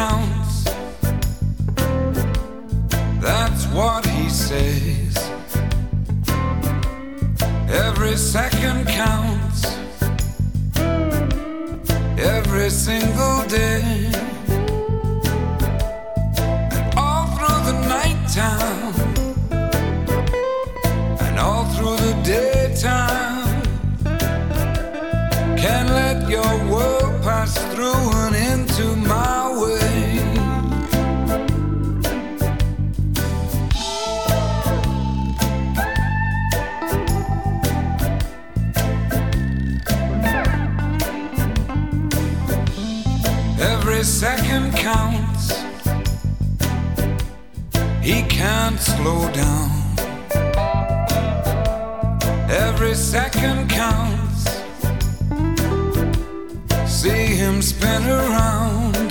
counts. That's what he says. Every second counts. Every single day. And all through the nighttime. And all through the daytime. Can't let your world pass through and into my way. Every second counts. He can't slow down. Every second counts. See him spin around.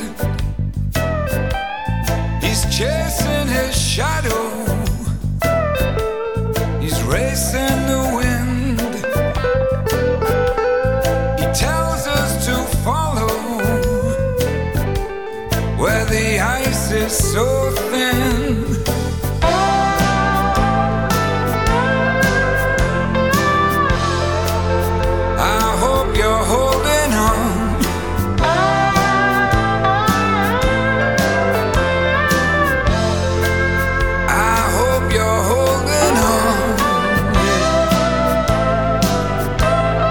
He's chasing his shadow. He's racing the wind. He tells us to follow where the ice is so thin. I hope you're holding on. I hope you're holding on.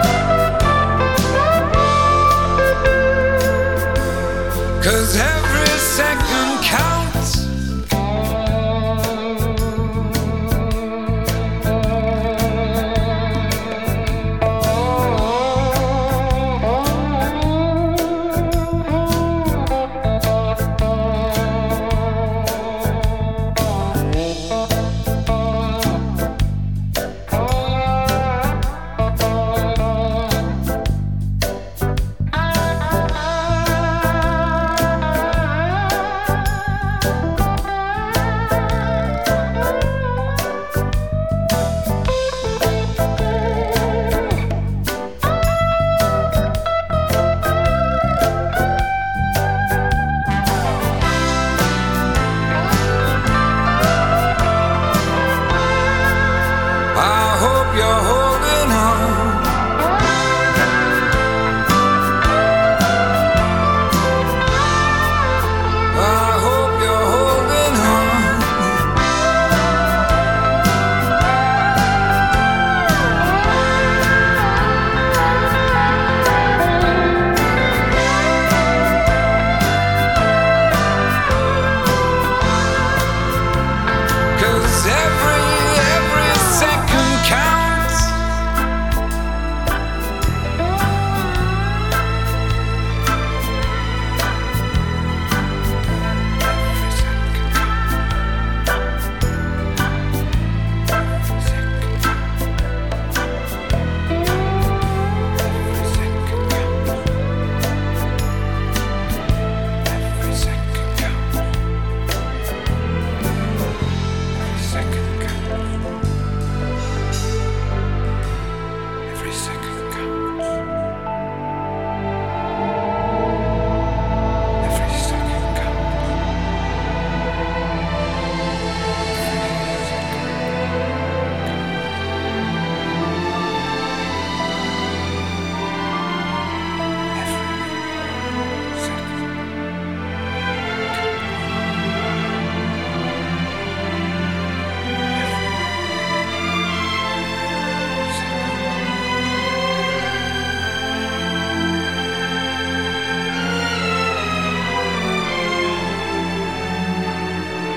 'Cause every